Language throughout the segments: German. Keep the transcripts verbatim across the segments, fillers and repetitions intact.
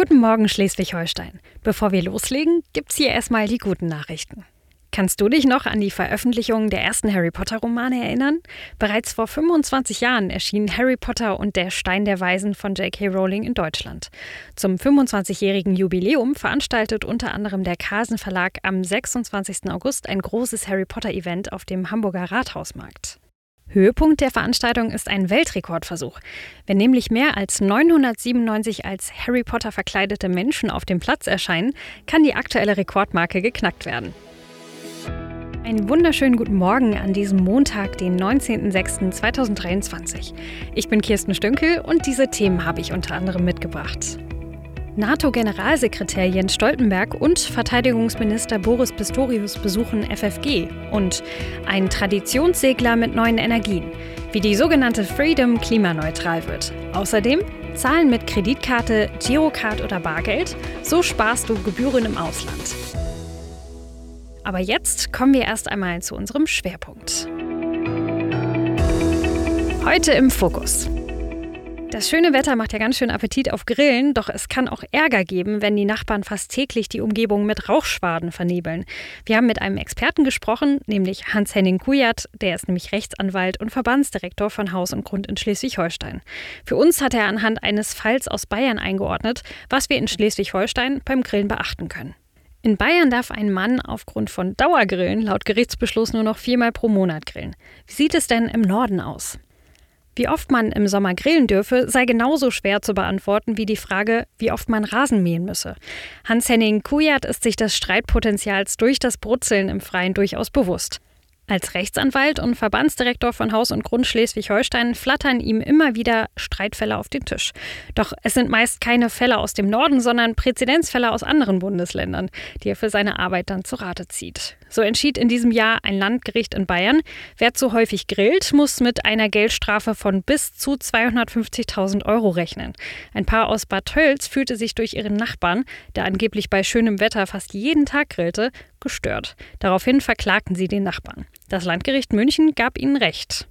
Guten Morgen Schleswig-Holstein. Bevor wir loslegen, gibt's hier erstmal die guten Nachrichten. Kannst du dich noch an die Veröffentlichung der ersten Harry-Potter-Romane erinnern? Bereits vor fünfundzwanzig Jahren erschien Harry Potter und der Stein der Weisen von J K Rowling in Deutschland. Zum fünfundzwanzigjährigen Jubiläum veranstaltet unter anderem der Carlsen Verlag am sechsundzwanzigsten August ein großes Harry Potter-Event auf dem Hamburger Rathausmarkt. Höhepunkt der Veranstaltung ist ein Weltrekordversuch. Wenn nämlich mehr als neunhundertsiebenundneunzig als Harry Potter verkleidete Menschen auf dem Platz erscheinen, kann die aktuelle Rekordmarke geknackt werden. Einen wunderschönen guten Morgen an diesem Montag, den neunzehnten sechsten zweitausenddreiundzwanzig. Ich bin Kirsten Stünkel und diese Themen habe ich unter anderem mitgebracht. NATO-Generalsekretär Jens Stoltenberg und Verteidigungsminister Boris Pistorius besuchen F F G und ein Traditionssegler mit neuen Energien, wie die sogenannte Freedom klimaneutral wird. Außerdem Zahlen mit Kreditkarte, Girocard oder Bargeld, so sparst du Gebühren im Ausland. Aber jetzt kommen wir erst einmal zu unserem Schwerpunkt. Heute im Fokus. Das schöne Wetter macht ja ganz schön Appetit auf Grillen, doch es kann auch Ärger geben, wenn die Nachbarn fast täglich die Umgebung mit Rauchschwaden vernebeln. Wir haben mit einem Experten gesprochen, nämlich Hans-Henning Kujat, der ist nämlich Rechtsanwalt und Verbandsdirektor von Haus und Grund in Schleswig-Holstein. Für uns hat er anhand eines Falls aus Bayern eingeordnet, was wir in Schleswig-Holstein beim Grillen beachten können. In Bayern darf ein Mann aufgrund von Dauergrillen laut Gerichtsbeschluss nur noch viermal pro Monat grillen. Wie sieht es denn im Norden aus? Wie oft man im Sommer grillen dürfe, sei genauso schwer zu beantworten wie die Frage, wie oft man Rasen mähen müsse. Hans-Henning Kujat ist sich des Streitpotenzials durch das Brutzeln im Freien durchaus bewusst. Als Rechtsanwalt und Verbandsdirektor von Haus und Grund Schleswig-Holstein flattern ihm immer wieder Streitfälle auf den Tisch. Doch es sind meist keine Fälle aus dem Norden, sondern Präzedenzfälle aus anderen Bundesländern, die er für seine Arbeit dann zu Rate zieht. So entschied in diesem Jahr ein Landgericht in Bayern, wer zu häufig grillt, muss mit einer Geldstrafe von bis zu zweihundertfünfzigtausend Euro rechnen. Ein Paar aus Bad Tölz fühlte sich durch ihren Nachbarn, der angeblich bei schönem Wetter fast jeden Tag grillte, gestört. Daraufhin verklagten sie den Nachbarn. Das Landgericht München gab ihnen Recht.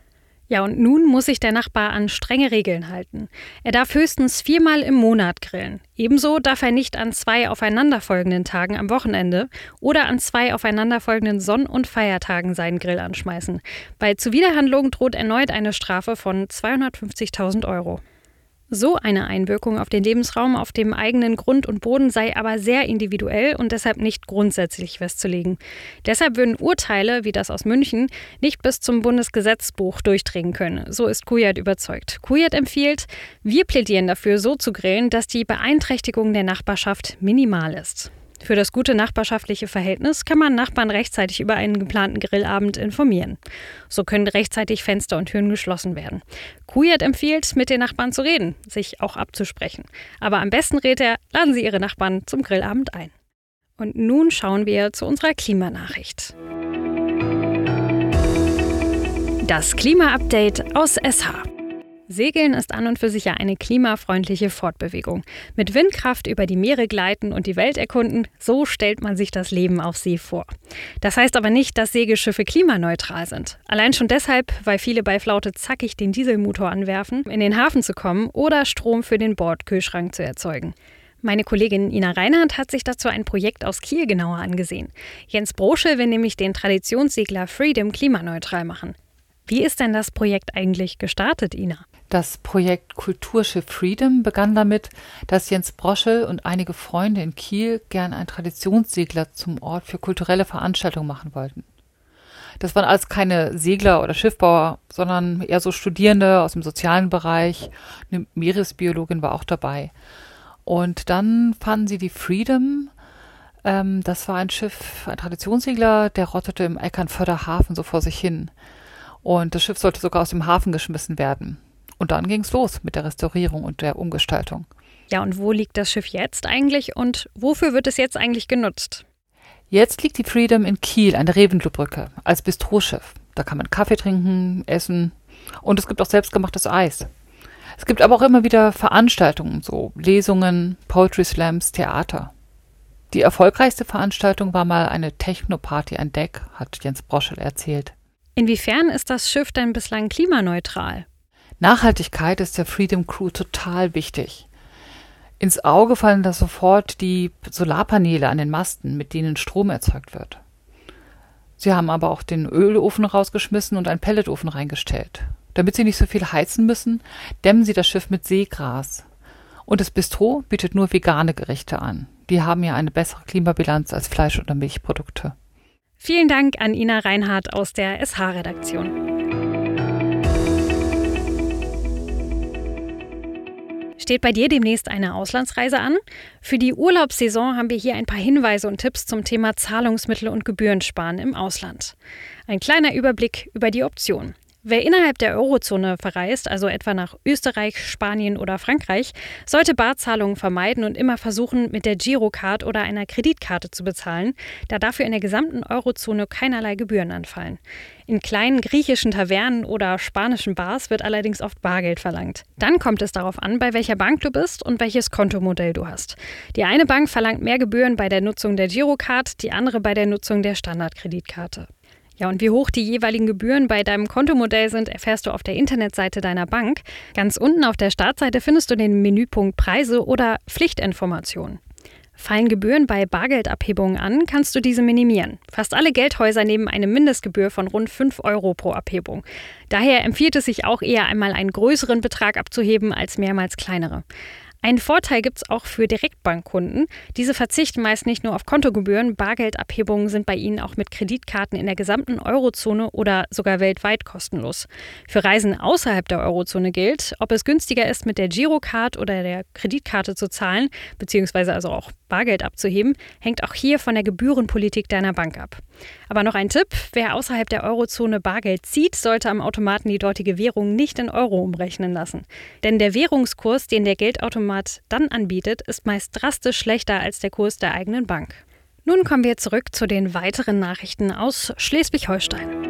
Ja, und nun muss sich der Nachbar an strenge Regeln halten. Er darf höchstens viermal im Monat grillen. Ebenso darf er nicht an zwei aufeinanderfolgenden Tagen am Wochenende oder an zwei aufeinanderfolgenden Sonn- und Feiertagen seinen Grill anschmeißen. Bei Zuwiderhandlung droht erneut eine Strafe von zweihundertfünfzigtausend Euro. So eine Einwirkung auf den Lebensraum auf dem eigenen Grund und Boden sei aber sehr individuell und deshalb nicht grundsätzlich festzulegen. Deshalb würden Urteile, wie das aus München, nicht bis zum Bundesgesetzbuch durchdringen können. So ist Kujat überzeugt. Kujat empfiehlt, wir plädieren dafür, so zu grillen, dass die Beeinträchtigung der Nachbarschaft minimal ist. Für das gute nachbarschaftliche Verhältnis kann man Nachbarn rechtzeitig über einen geplanten Grillabend informieren. So können rechtzeitig Fenster und Türen geschlossen werden. Kujat empfiehlt, mit den Nachbarn zu reden, sich auch abzusprechen. Aber am besten rät er, laden Sie Ihre Nachbarn zum Grillabend ein. Und nun schauen wir zu unserer Klimanachricht. Das Klima-Update aus S H. Segeln ist an und für sich ja eine klimafreundliche Fortbewegung. Mit Windkraft über die Meere gleiten und die Welt erkunden, so stellt man sich das Leben auf See vor. Das heißt aber nicht, dass Segelschiffe klimaneutral sind. Allein schon deshalb, weil viele bei Flaute zackig den Dieselmotor anwerfen, in den Hafen zu kommen oder Strom für den Bordkühlschrank zu erzeugen. Meine Kollegin Ina Reinhardt hat sich dazu ein Projekt aus Kiel genauer angesehen. Jens Broschel will nämlich den Traditionssegler Freedom klimaneutral machen. Wie ist denn das Projekt eigentlich gestartet, Ina? Das Projekt Kulturschiff Freedom begann damit, dass Jens Broschel und einige Freunde in Kiel gern einen Traditionssegler zum Ort für kulturelle Veranstaltungen machen wollten. Das waren alles keine Segler oder Schiffbauer, sondern eher so Studierende aus dem sozialen Bereich. Eine Meeresbiologin war auch dabei. Und dann fanden sie die Freedom. Ähm, das war ein Schiff, ein Traditionssegler, der rottete im Eckernförder Hafen so vor sich hin. Und das Schiff sollte sogar aus dem Hafen geschmissen werden. Und dann ging es los mit der Restaurierung und der Umgestaltung. Ja, und wo liegt das Schiff jetzt eigentlich und wofür wird es jetzt eigentlich genutzt? Jetzt liegt die Freedom in Kiel an der Reventlow-Brücke als Bistroschiff. Da kann man Kaffee trinken, essen und es gibt auch selbstgemachtes Eis. Es gibt aber auch immer wieder Veranstaltungen, so Lesungen, Poetry Slams, Theater. Die erfolgreichste Veranstaltung war mal eine Techno-Party an Deck, hat Jens Broschel erzählt. Inwiefern ist das Schiff denn bislang klimaneutral? Nachhaltigkeit ist der Freedom Crew total wichtig. Ins Auge fallen da sofort die Solarpaneele an den Masten, mit denen Strom erzeugt wird. Sie haben aber auch den Ölofen rausgeschmissen und einen Pelletofen reingestellt. Damit sie nicht so viel heizen müssen, dämmen sie das Schiff mit Seegras. Und das Bistro bietet nur vegane Gerichte an. Die haben ja eine bessere Klimabilanz als Fleisch- oder Milchprodukte. Vielen Dank an Ina Reinhardt aus der S H-Redaktion. Steht bei dir demnächst eine Auslandsreise an? Für die Urlaubssaison haben wir hier ein paar Hinweise und Tipps zum Thema Zahlungsmittel und Gebührensparen im Ausland. Ein kleiner Überblick über die Optionen. Wer innerhalb der Eurozone verreist, also etwa nach Österreich, Spanien oder Frankreich, sollte Barzahlungen vermeiden und immer versuchen, mit der Girocard oder einer Kreditkarte zu bezahlen, da dafür in der gesamten Eurozone keinerlei Gebühren anfallen. In kleinen griechischen Tavernen oder spanischen Bars wird allerdings oft Bargeld verlangt. Dann kommt es darauf an, bei welcher Bank du bist und welches Kontomodell du hast. Die eine Bank verlangt mehr Gebühren bei der Nutzung der Girocard, die andere bei der Nutzung der Standardkreditkarte. Ja, und wie hoch die jeweiligen Gebühren bei deinem Kontomodell sind, erfährst du auf der Internetseite deiner Bank. Ganz unten auf der Startseite findest du den Menüpunkt Preise oder Pflichtinformationen. Fallen Gebühren bei Bargeldabhebungen an, kannst du diese minimieren. Fast alle Geldhäuser nehmen eine Mindestgebühr von rund fünf Euro pro Abhebung. Daher empfiehlt es sich auch eher einmal einen größeren Betrag abzuheben als mehrmals kleinere. Einen Vorteil gibt es auch für Direktbankkunden. Diese verzichten meist nicht nur auf Kontogebühren, Bargeldabhebungen sind bei ihnen auch mit Kreditkarten in der gesamten Eurozone oder sogar weltweit kostenlos. Für Reisen außerhalb der Eurozone gilt, ob es günstiger ist, mit der Girocard oder der Kreditkarte zu zahlen, beziehungsweise also auch Bargeld abzuheben, hängt auch hier von der Gebührenpolitik deiner Bank ab. Aber noch ein Tipp: Wer außerhalb der Eurozone Bargeld zieht, sollte am Automaten die dortige Währung nicht in Euro umrechnen lassen. Denn der Währungskurs, den der Geldautomat dann anbietet, ist meist drastisch schlechter als der Kurs der eigenen Bank. Nun kommen wir zurück zu den weiteren Nachrichten aus Schleswig-Holstein.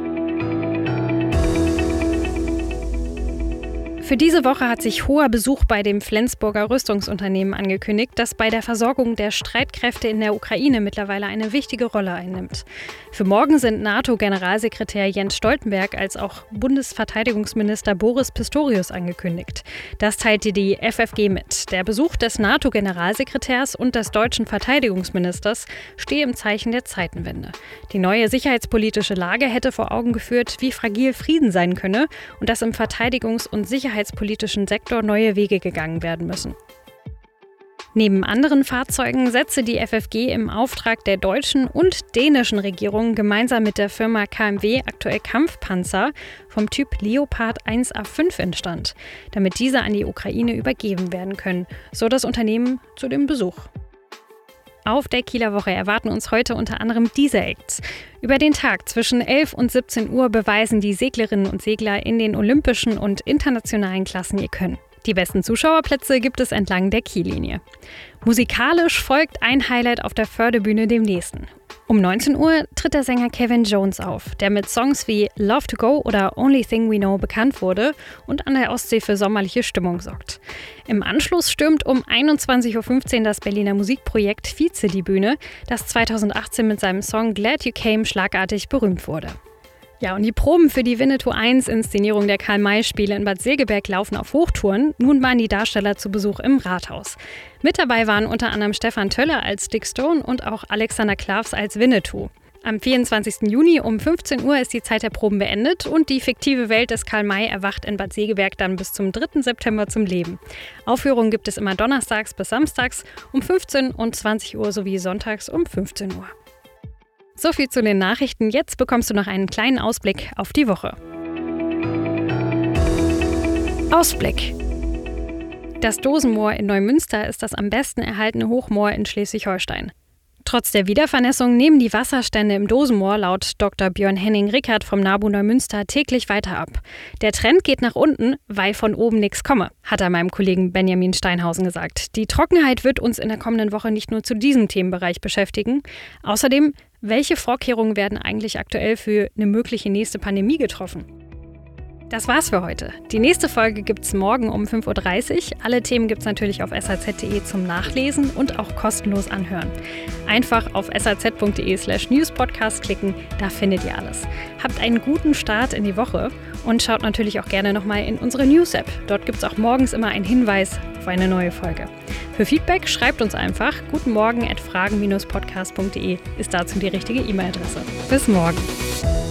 Für diese Woche hat sich hoher Besuch bei dem Flensburger Rüstungsunternehmen angekündigt, das bei der Versorgung der Streitkräfte in der Ukraine mittlerweile eine wichtige Rolle einnimmt. Für morgen sind NATO-Generalsekretär Jens Stoltenberg als auch Bundesverteidigungsminister Boris Pistorius angekündigt. Das teilte die F F G mit. Der Besuch des NATO-Generalsekretärs und des deutschen Verteidigungsministers stehe im Zeichen der Zeitenwende. Die neue sicherheitspolitische Lage hätte vor Augen geführt, wie fragil Frieden sein könne und dass im Verteidigungs- und Sicherheitspolitischen Sektor neue Wege gegangen werden müssen. Neben anderen Fahrzeugen setze die F F G im Auftrag der deutschen und dänischen Regierungen gemeinsam mit der Firma K M W aktuell Kampfpanzer vom Typ Leopard eins A fünf instand, damit diese an die Ukraine übergeben werden können, so das Unternehmen zu dem Besuch. Auf der Kieler Woche erwarten uns heute unter anderem diese Acts. Über den Tag zwischen elf und siebzehn Uhr beweisen die Seglerinnen und Segler in den olympischen und internationalen Klassen ihr Können. Die besten Zuschauerplätze gibt es entlang der Kiellinie. Musikalisch folgt ein Highlight auf der Förderbühne dem nächsten. Um neunzehn Uhr tritt der Sänger Kevin Jones auf, der mit Songs wie Love to Go oder Only Thing We Know bekannt wurde und an der Ostsee für sommerliche Stimmung sorgt. Im Anschluss stürmt um einundzwanzig Uhr fünfzehn das Berliner Musikprojekt Vize die Bühne, das zweitausendachtzehn mit seinem Song Glad You Came schlagartig berühmt wurde. Ja, und die Proben für die Winnetou eins Inszenierung der Karl-May-Spiele in Bad Segeberg laufen auf Hochtouren. Nun waren die Darsteller zu Besuch im Rathaus. Mit dabei waren unter anderem Stefan Töller als Dick Stone und auch Alexander Klavs als Winnetou. Am vierundzwanzigsten Juni um fünfzehn Uhr ist die Zeit der Proben beendet und die fiktive Welt des Karl May erwacht in Bad Segeberg dann bis zum dritten September zum Leben. Aufführungen gibt es immer donnerstags bis samstags um fünfzehn und zwanzig Uhr sowie sonntags um fünfzehn Uhr. So viel zu den Nachrichten. Jetzt bekommst du noch einen kleinen Ausblick auf die Woche. Ausblick. Das Dosenmoor in Neumünster ist das am besten erhaltene Hochmoor in Schleswig-Holstein. Trotz der Wiedervernässung nehmen die Wasserstände im Dosenmoor laut Doktor Björn Henning-Rickert vom NABU Neumünster täglich weiter ab. Der Trend geht nach unten, weil von oben nichts komme, hat er meinem Kollegen Benjamin Steinhausen gesagt. Die Trockenheit wird uns in der kommenden Woche nicht nur zu diesem Themenbereich beschäftigen. Außerdem, welche Vorkehrungen werden eigentlich aktuell für eine mögliche nächste Pandemie getroffen? Das war's für heute. Die nächste Folge gibt's morgen um fünf Uhr dreißig. Alle Themen gibt's natürlich auf s a z punkt d e zum Nachlesen und auch kostenlos anhören. Einfach auf s a z punkt d e slash newspodcast klicken, da findet ihr alles. Habt einen guten Start in die Woche und schaut natürlich auch gerne nochmal in unsere News-App. Dort gibt's auch morgens immer einen Hinweis auf eine neue Folge. Für Feedback schreibt uns einfach. Guten Morgen at fragen Bindestrich podcast punkt d e ist dazu die richtige E-Mail-Adresse. Bis morgen.